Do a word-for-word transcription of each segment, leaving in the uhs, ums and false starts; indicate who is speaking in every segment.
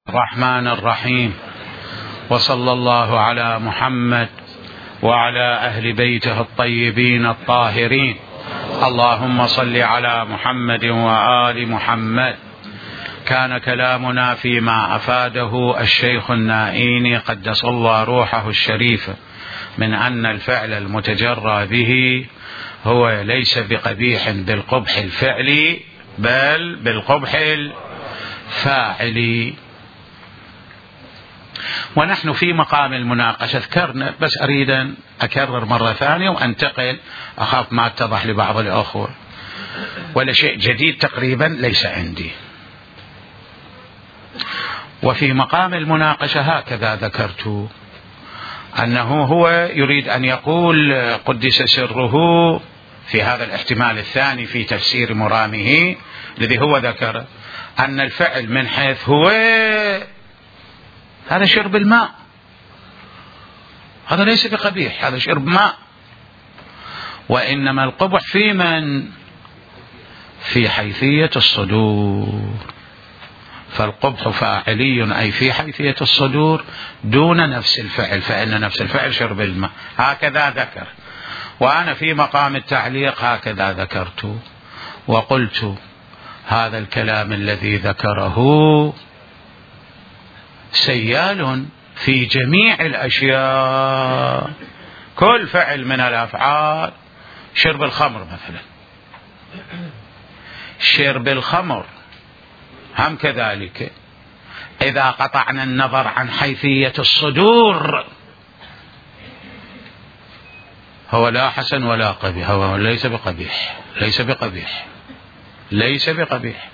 Speaker 1: الرحمن الرحيم، وصلى الله على محمد وعلى أهل بيته الطيبين الطاهرين. اللهم صل على محمد وآل محمد. كان كلامنا فيما أفاده الشيخ النائيني قدس الله روحه الشريف من أن الفعل المتجرى به هو ليس بقبيح بالقبح الفعلي بل بالقبح الفاعلي. ونحن في مقام المناقشة ذكرنا، بس أريد أن أكرر مرة ثانية وأنتقل، أخاف ما اتضح لبعض الأخوة، ولا شيء جديد تقريبا ليس عندي. وفي مقام المناقشة هكذا ذكرت أنه هو يريد أن يقول قدس سره في هذا الاحتمال الثاني في تفسير مرامه الذي هو ذكر أن الفعل من حيث هو هذا شرب الماء، هذا ليس بقبيح، هذا شرب ماء، وإنما القبح في من؟ في حيثية الصدور. فالقبح فاعلي أي في حيثية الصدور دون نفس الفعل، فإن نفس الفعل شرب الماء، هكذا ذكر. وأنا في مقام التعليق هكذا ذكرت وقلت هذا الكلام الذي ذكره سيال في جميع الأشياء، كل فعل من الأفعال. شرب الخمر مثلا، شرب الخمر هم كذلك، إذا قطعنا النظر عن حيثية الصدور هو لا حسن ولا قبيح، هو ليس بقبيح، ليس بقبيح، ليس بقبيح.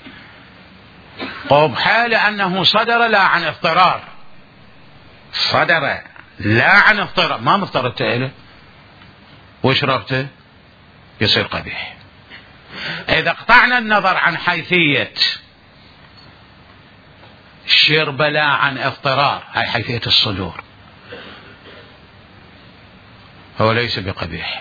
Speaker 1: قبح لأنه صدر لا عن اضطرار، صدر لا عن اضطرار، ما مضطرت إليه وشربته يصير قبيح. إذا قطعنا النظر عن حيثية شرب لا عن اضطرار، هاي حيثية الصدور، هو ليس بقبيح.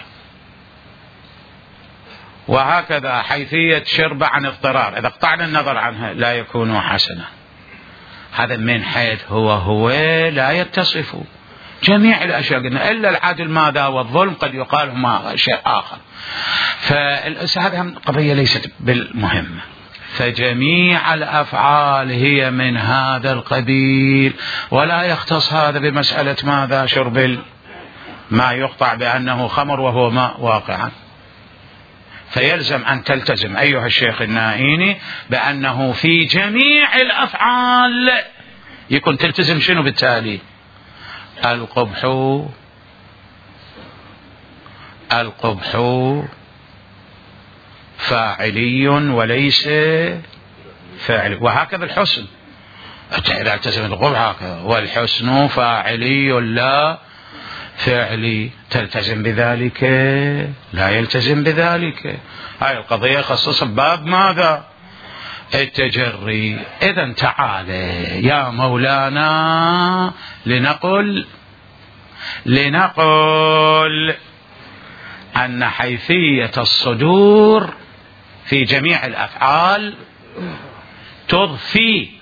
Speaker 1: وهكذا حيثية شرب عن اضطرار إذا قطعنا النظر عنها لا يكون حسنا. هذا من حيث هو هو لا يتصف جميع الأشياء، قلنا إلا العدل ماذا والظلم قد يقال هما شيء آخر. فهذه قضية ليست بالمهمة. فجميع الأفعال هي من هذا القبيل، ولا يختص هذا بمسألة ماذا شرب ما يقطع بأنه خمر وهو ماء واقعا. فيلزم أن تلتزم أيها الشيخ النائيني بأنه في جميع الأفعال يكون تلتزم شنو بالتالي؟ القبح القبح فاعلي وليس فاعلي. وهكذا الحسن، إذا التزم القبح هكذا، والحسن فاعلي لا فعلي، تلتزم بذلك لا يلتزم بذلك. هاي القضية خصصا باب ماذا؟ التجري. إذن تعالى يا مولانا لنقل لنقل أن حيثية الصدور في جميع الأفعال تضفي،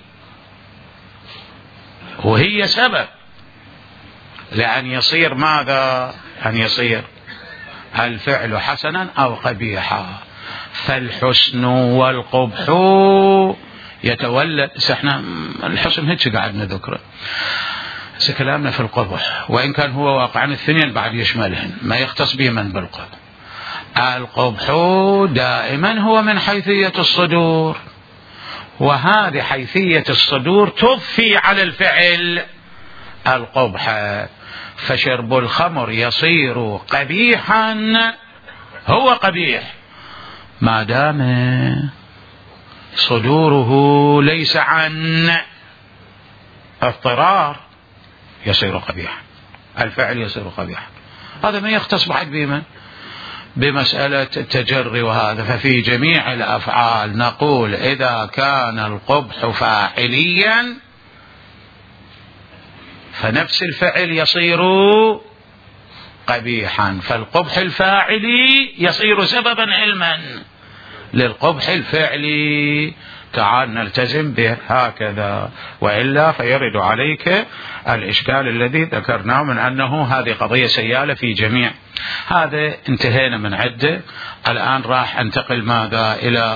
Speaker 1: وهي سبب لأن يصير ماذا؟ أن يصير الفعل حسنا أو قبيحا. فالحسن والقبح يتولد. احنا الحسن هيك قاعدنا ذكره، كلامنا في القبح، وإن كان هو واقعا الاثنين بعد يشملهن، ما يختص به من بالقبح. القبح دائما هو من حيثية الصدور، وهذه حيثية الصدور تضفي على الفعل القبح. فشرب الخمر يصير قبيحا، هو قبيح ما دام صدوره ليس عن اضطرار، يصير قبيحا، الفعل يصير قبيحا. هذا ما يختص بعد بمن؟ بمسألة التجري وهذا. ففي جميع الأفعال نقول إذا كان القبح فاعليا فنفس الفعل يصير قبيحا، فالقبح الفاعلي يصير سببا علما للقبح الفعلي. تعال نلتزم به هكذا، وإلا فيرد عليك الإشكال الذي ذكرناه من أنه هذه قضية سيالة في جميع. هذا انتهينا من عدة. الآن راح انتقل ماذا إلى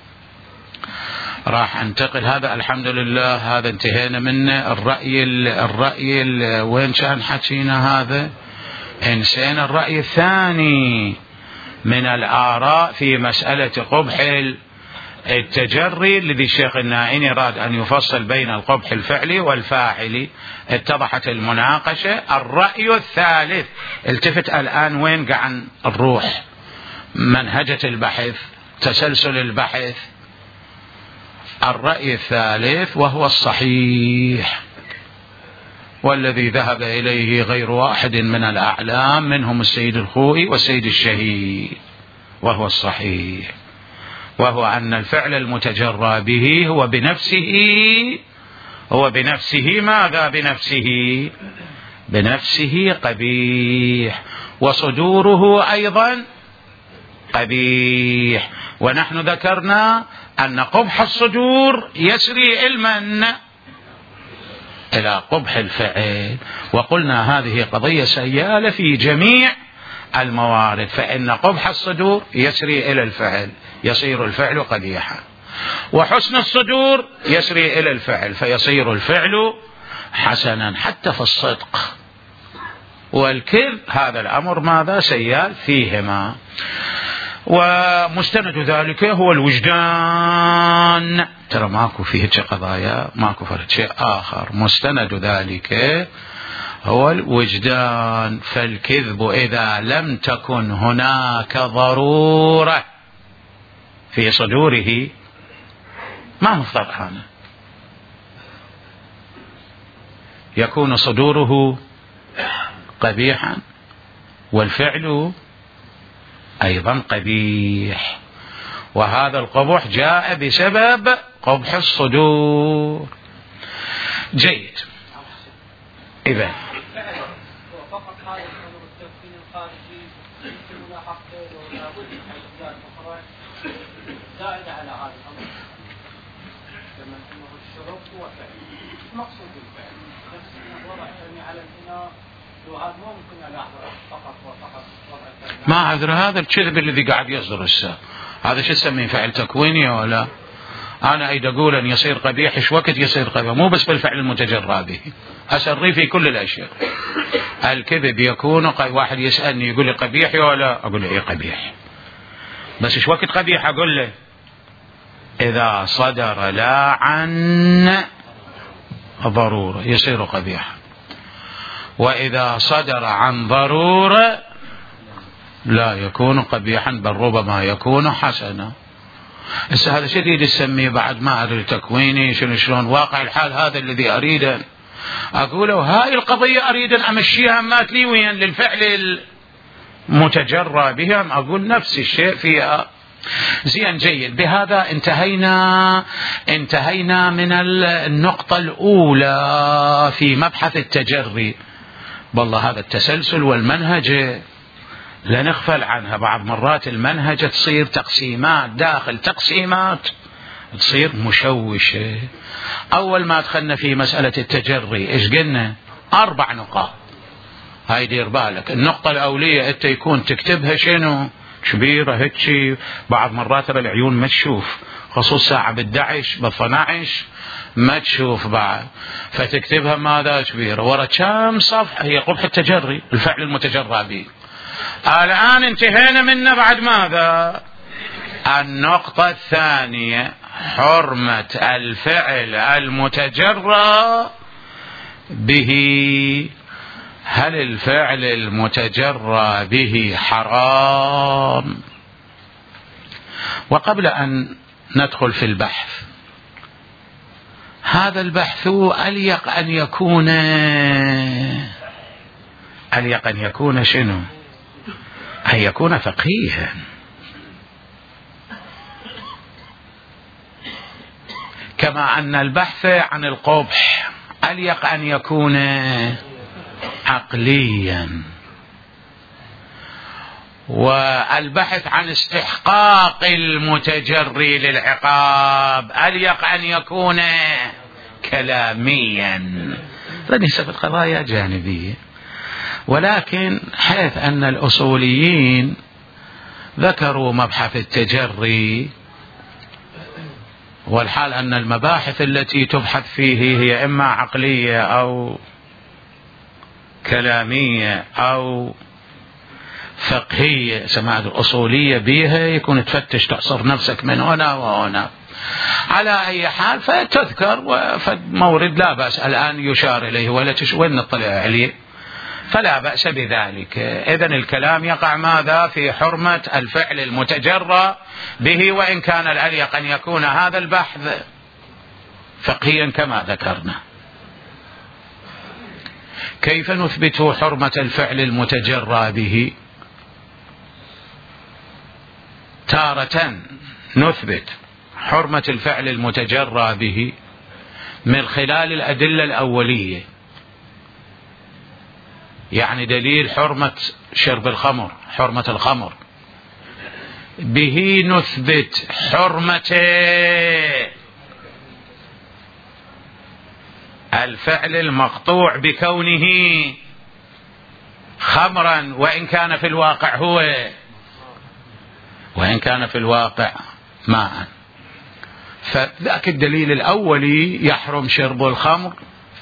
Speaker 1: راح انتقل هذا الحمد لله هذا انتهينا منه. الرأي ال الرأي ال وين كان حكينا هذا؟ انسينا الرأي الثاني من الآراء في مسألة قبح التجري الذي الشيخ النائني راد أن يفصل بين القبح الفعلي والفاعلي. اتضحت المناقشة. الرأي الثالث، التفت الآن وين قاعد الروح، منهجة البحث، تسلسل البحث. الرأي الثالث وهو الصحيح، والذي ذهب إليه غير واحد من الأعلام منهم السيد الخوئي والسيد الشهيد، وهو الصحيح، وهو أن الفعل المتجرى به هو بنفسه هو بنفسه ماذا بنفسه بنفسه قبيح، وصدوره أيضا قبيح. ونحن ذكرنا أن قبح الصدور يسري علما إلى قبح الفعل، وقلنا هذه قضية سيالة في جميع الموارد، فإن قبح الصدور يسري إلى الفعل، يصير الفعل قبيحا، وحسن الصدور يسري إلى الفعل فيصير الفعل حسنا. حتى في الصدق والكذب هذا الأمر ماذا سيال فيهما. ومستند ذلك هو الوجدان. ترى ماكو فيه قضايا، ماكو فرد شيء آخر. مستند ذلك هو الوجدان. فالكذب إذا لم تكن هناك ضرورة في صدوره ما مفترض هذا يكون صدوره قبيحا والفعل أيضا قبيح، وهذا القبح جاء بسبب قبح الصدور. جيد. إذا
Speaker 2: فقط هذا الأمر التدخين الخارجي يمكن ملاحظته ولا بد من أشياء أخرى زائدة على هذا الأمر، كما أنه الشرب هو فعل مقصود بالفعل، نفس وضع الثاني على الإناء وهذا مو ممكن ألاحظه فقط وفقط وضع الثاني.
Speaker 1: ما أدري هذا الكذب الذي قاعد يصدر السا هذا شو تسميه فعل تكويني ولا؟ أنا أيد أقول أن يصير قبيح إيش وقت يصير قبيح، مو بس بالفعل المتجرى به، أسري في كل الأشياء. الكذب يكون واحد يسألني يقول لي قبيح ولا؟ أقول له إيه قبيح، بس إيش وقت قبيح أقول له إذا صدر لا عن ضرورة يصير قبيحا، وإذا صدر عن ضرورة لا يكون قبيحا بل ربما يكون حسنا. هسه هذا شديد تسميه بعد ما أدري تكويني شنو شلون واقع الحال. هذا الذي أريد أقوله، هاي القضية أريد أن أمشيها ماتليويا للفعل المتجرى بها، أقول نفس الشيء فيها. زين جيد. بهذا انتهينا انتهينا من النقطة الأولى في مبحث التجري. والله هذا التسلسل والمنهج لا نغفل عنها. بعض مرات المنهج تصير تقسيمات داخل تقسيمات تصير مشوشة. أول ما دخلنا في مسألة التجري إيش قلنا؟ أربع نقاط. هاي دير بالك. النقطة الأولية أنت يكون تكتبها شنو كبيرة هيك، بعض مرات العيون ما تشوف، خصوص ساعة بالدعش بالثناعش ما تشوف بعد، فتكتبها ماذا كبيرة ورا كم صفحة. هي قبح التجري، الفعل المتجرى به. الآن انتهينا منه بعد ماذا؟ النقطة الثانية حرمة الفعل المتجرى به. هل الفعل المتجرى به حرام؟ وقبل أن ندخل في البحث، هذا البحث أليق أن يكون أليق أن يكون شنو؟ أن يكون فقيها، كما أن البحث عن القبح أليق أن يكون عقليا. والبحث عن استحقاق المتجري للعقاب أليق أن يكون كلاميا. ليس في القضايا جانبية، ولكن حيث أن الأصوليين ذكروا مبحث التجري، والحال أن المباحث التي تبحث فيه هي إما عقلية أو كلامية أو فقهية، سماعة الأصولية بها يكون تفتش تعصر نفسك من هنا وهنا. على أي حال فتذكر ومورد لا بأس الآن يشار إليه ولا تشوين نطلع عليه، فلا بأس بذلك. إذن الكلام يقع ماذا؟ في حرمة الفعل المتجرى به، وإن كان الأليق أن يكون هذا البحث فقهيا كما ذكرنا. كيف نثبت حرمة الفعل المتجرى به؟ تارة نثبت حرمة الفعل المتجرى به من خلال الأدلة الأولية، يعني دليل حرمة شرب الخمر، حرمة الخمر، به نثبت حرمة الفعل المقطوع بكونه خمرا وإن كان في الواقع هو وإن كان في الواقع ماء. فذاك الدليل الأولي يحرم شرب الخمر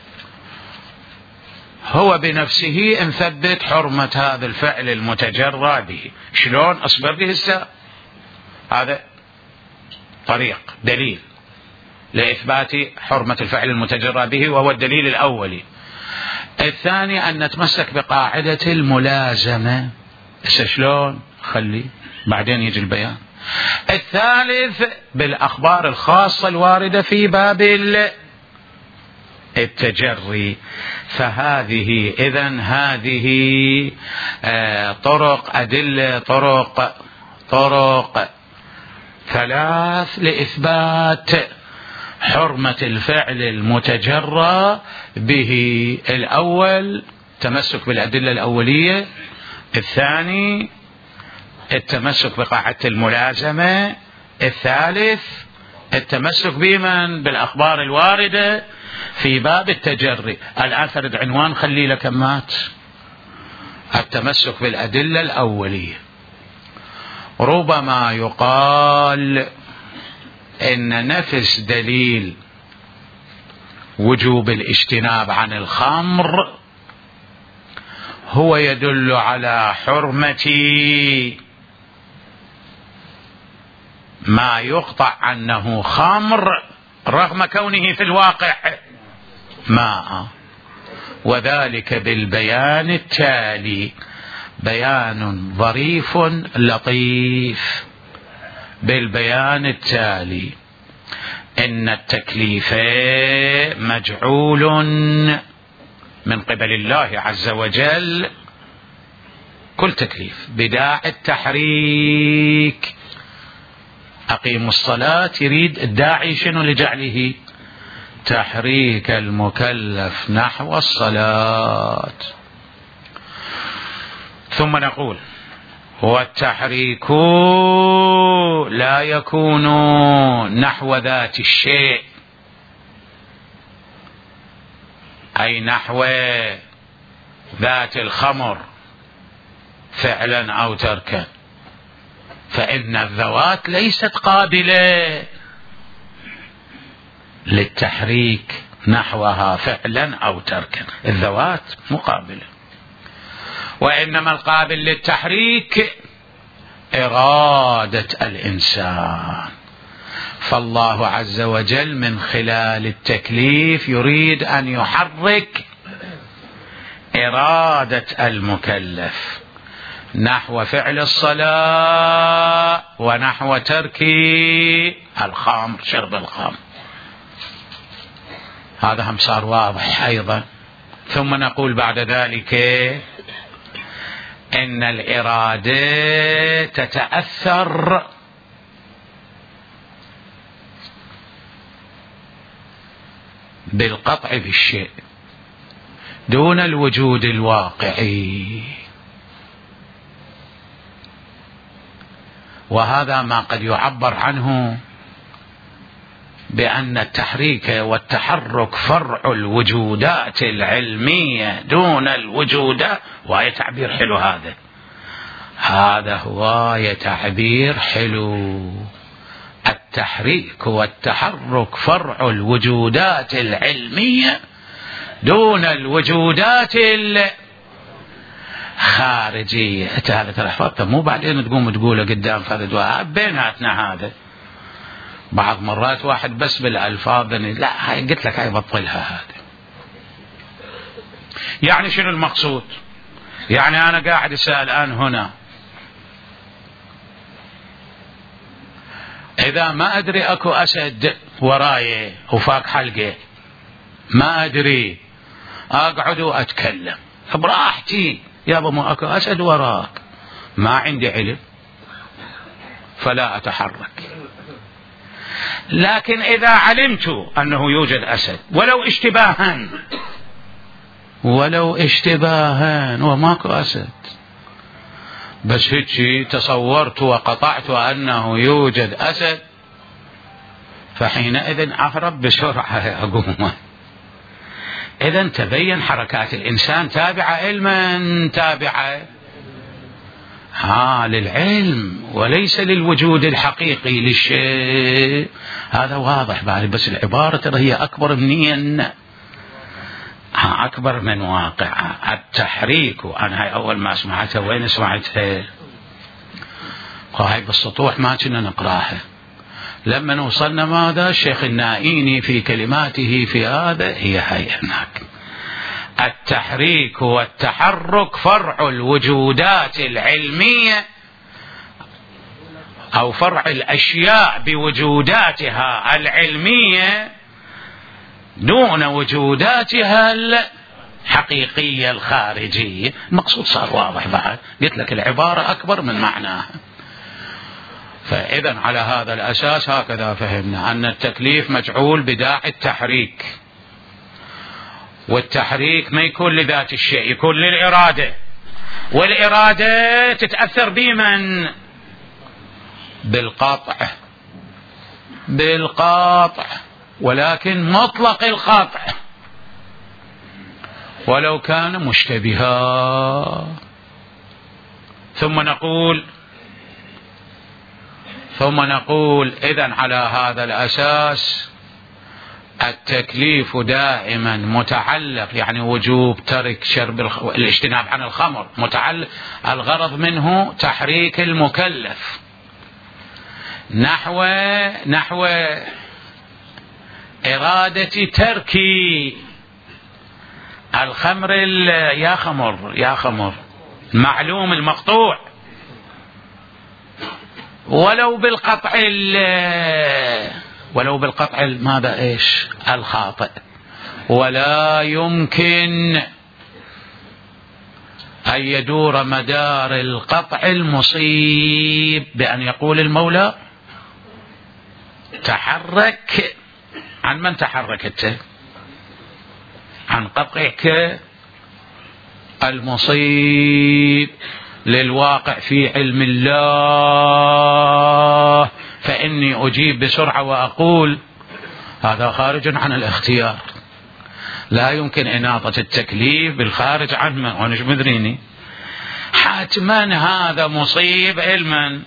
Speaker 1: هو بنفسه نثبت حرمة هذا الفعل المتجرى به. شلون؟ أصبر به الساء. هذا طريق دليل لإثبات حرمة الفعل المتجرى به، وهو الدليل الأولي. الثاني أن نتمسك بقاعدة الملازمة. شلون؟ خلي بعدين يجي البيان. الثالث بالأخبار الخاصة الواردة في باب التجري. فهذه إذن هذه طرق أدلة طرق طرق ثلاث لإثبات حرمة الفعل المتجرى به. الأول تمسك بالأدلة الأولية، الثاني التمسك بقاعدة الملازمة، الثالث التمسك بمن؟ بالأخبار الواردة في باب التجري. الآن فرد عنوان خلي لك مات التمسك بالأدلة الأولية. ربما يقال إن نفس دليل وجوب الاجتناب عن الخمر هو يدل على حرمة ما يقطع عنه خمر رغم كونه في الواقع ماء، وذلك بالبيان التالي. بيان ظريف لطيف. بالبيان التالي: إن التكليف مجعول من قبل الله عز وجل، كل تكليف بداعي التحريك. أقيموا الصلاة يريد الداعي شنو لجعله؟ تحريك المكلف نحو الصلاة. ثم نقول والتحريك لا يكون نحو ذات الشيء، أي نحو ذات الخمر فعلا أو تركا، فإن الذوات ليست قابلة للتحريك نحوها فعلا أو تركا، الذوات مقابلة، وإنما القابل للتحريك إرادة الإنسان. فالله عز وجل من خلال التكليف يريد أن يحرك إرادة المكلف نحو فعل الصلاة ونحو ترك الخمر، شرب الخمر. هذا هم صار واضح أيضا. ثم نقول بعد ذلك إن الإرادة تتأثر بالقطع بالشيء دون الوجود الواقعي. وهذا ما قد يعبر عنه بأن التحريك والتحرك فرع الوجودات العلمية دون الوجودات، وهي تعبير حلو. هذا هذا هو تعبير حلو. التحريك والتحرك فرع الوجودات العلمية دون الوجودات الخارجية. هذا ترى حفظته، مو بعدين تقوم تقوله قدام فرد بيناتنا. هذا بعض مرات واحد بس بالألفاظ، لا هاي قلت لك هاي بطلها. هذا يعني شنو المقصود؟ يعني أنا قاعد أسأل الآن هنا، إذا ما أدري أكو أسد وراي وفاك حلقه، ما أدري، أقعد وأتكلم براحتي، يابا ما أكو أسد وراك، ما عندي علم فلا أتحرك. لكن إذا علمت أنه يوجد أسد ولو اشتباها، ولو اشتباها وماكو أسد، بس هيك تصورت وقطعت أنه يوجد أسد، فحينئذ أهرب بسرعة أقوم. إذن تبين حركات الإنسان تابعة علما، تابعة ها للعلم وليس للوجود الحقيقي للشيء. هذا واضح بعد، بس العبارة ترى هي أكبر منيا، أكبر من واقع. التحريك، وأنا هاي أول ما سمعتها وين سمعتها؟ هاي بالسطوح ما كنا نقراها. لما وصلنا ماذا الشيخ النائيني في كلماته في هذا، هي هاي هناك. التحريك والتحرك فرع الوجودات العلمية أو فرع الأشياء بوجوداتها العلمية دون وجوداتها الحقيقية الخارجية. المقصود صار واضح بعد، قلت لك العبارة أكبر من معناها. فإذا على هذا الأساس هكذا فهمنا أن التكليف مجعول بداعي التحريك، والتحريك ما يكون لذات الشيء، يكون للإرادة، والإرادة تتأثر بمن؟ بالقطع، بالقطع، ولكن مطلق القطع ولو كان مشتبها. ثم نقول ثم نقول إذن على هذا الأساس التكليف دائما متعلق، يعني وجوب ترك شرب الخ... الاجتناب عن الخمر، متعلق الغرض منه تحريك المكلف نحو نحو إرادة ترك الخمر يا خمر يا خمر معلوم المقطوع، ولو بالقطع ولو بالقطع ماذا ايش الخاطئ. ولا يمكن أن يدور مدار القطع المصيب بأن يقول المولى تحرك. عن من تحركت؟ عن قطعك المصيب للواقع في علم الله، فإني أجيب بسرعة وأقول هذا خارج عن الاختيار. لا يمكن إناطة التكليف بالخارج عنه، وأنا شو مدريني حتما هذا مصيب علما.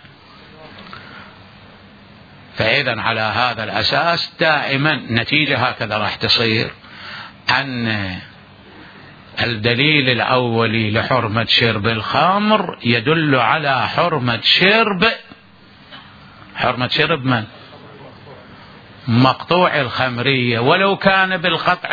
Speaker 1: فإذا على هذا الأساس دائما نتيجة هكذا راح تصير، أن الدليل الأولي لحرمة شرب الخمر يدل على حرمة شرب حرمة شرب من؟ مقطوع الخمرية ولو كان بالقطع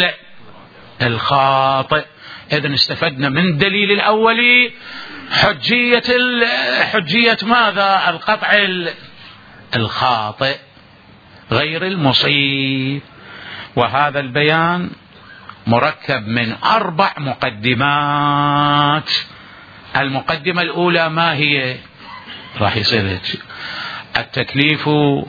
Speaker 1: الخاطئ. إذن استفدنا من الدليل الأولي حجية حجية ماذا؟ القطع الخاطئ غير المصيب. وهذا البيان مركب من أربع مقدمات. المقدمة الأولى ما هي؟ راح يصير هيك: التكليف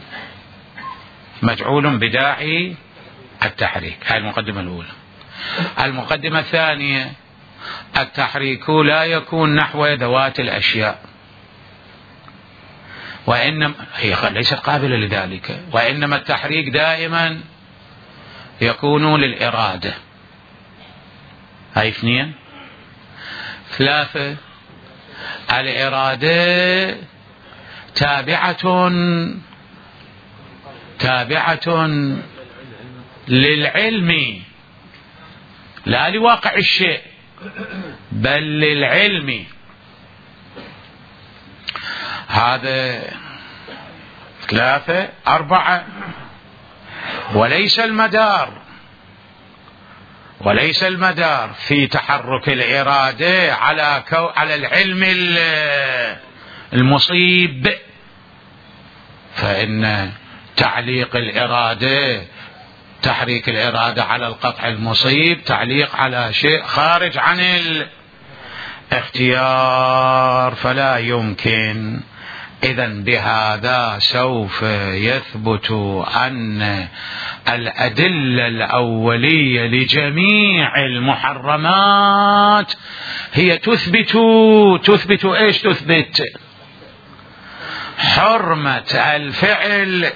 Speaker 1: مجعول بداعي التحريك، هاي المقدمة الأولى. المقدمة الثانية: التحريك لا يكون نحو ذوات الأشياء، وإنما هي ليست قابلة لذلك، وإنما التحريك دائما يكون للإرادة. هاي اثنين. ثلاثة، الإرادة تابعة تابعة للعلم لا لواقع الشيء بل للعلم. هذا ثلاثة. أربعة، وليس المدار وليس المدار في تحرك الإرادة على كو على العلم المصيب، فإن تعليق الإرادة تحريك الإرادة على القطع المصيب تعليق على شيء خارج عن الاختيار، فلا يمكن. إذن بهذا سوف يثبت أن الأدلة الأولية لجميع المحرمات هي تثبت تثبت إيش؟ تثبت حرمة الفعل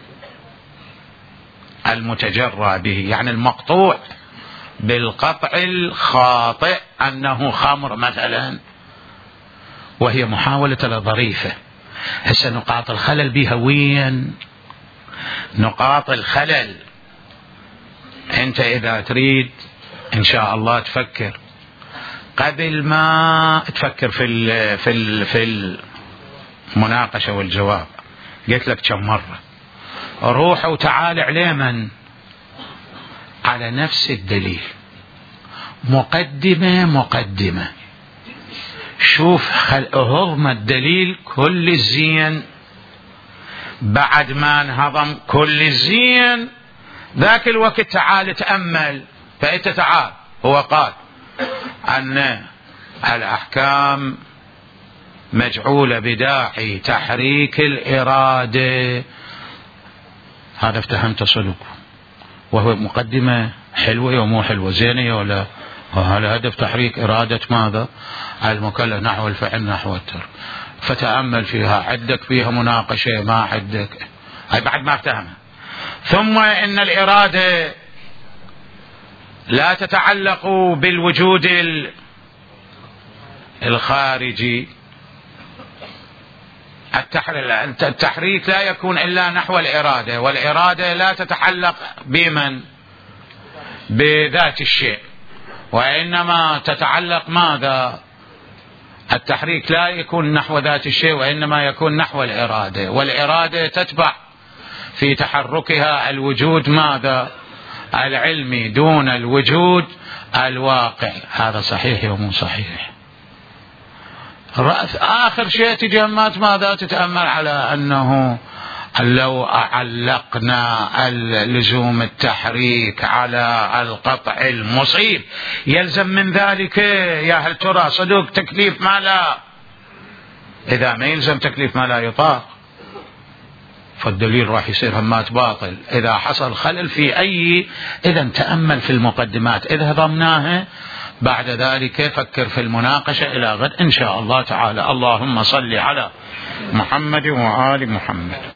Speaker 1: المتجرى به، يعني المقطوع بالقطع الخاطئ أنه خمر مثلا، وهي محاولة لظريفة. هسه نقاط الخلل بها وين؟ نقاط الخلل أنت إذا تريد إن شاء الله تفكر قبل ما تفكر في ال في ال في المناقشة والجواب، قلت لك كم مرة روح وتعال عليه من على نفس الدليل، مقدمة مقدمة، شوف هضم الدليل كل الزين، بعد ما انهضم كل الزين ذاك الوقت تعال تأمل. فأنت تعال، هو قال أن الأحكام مجعولة بداعي تحريك الإرادة، هذا افتهمت صدق، وهو مقدمة حلوة ومو حلوة، زينة ولا هل هدف تحريك إرادة ماذا؟ المكلف نحو الفعل نحو الترك. فتأمل فيها، عندك فيها مناقشة ما عندك، هاي بعد ما افتهمها. ثم إن الإرادة لا تتعلق بالوجود الخارجي، التحريك لا يكون إلا نحو الإرادة، والإرادة لا تتعلق بمن؟ بذات الشيء، وإنما تتعلق ماذا؟ التحريك لا يكون نحو ذات الشيء وإنما يكون نحو الإرادة، والإرادة تتبع في تحركها الوجود ماذا؟ العلمي دون الوجود الواقع. هذا صحيح ومو صحيح؟ آخر شيء تجمعت ماذا؟ تتأمل على أنه لو علقنا اللزوم التحريك على القطع المصيب يلزم من ذلك يا هل ترى صدق تكليف ما لا، إذا ما يلزم تكليف ما لا يطاق فالدليل راح يصير همات باطل. إذا حصل خلل في أي، إذا تأمل في المقدمات، إذا ضمناها بعد ذلك فكر في المناقشة إلى غد إن شاء الله تعالى. اللهم صل على محمد وآل محمد.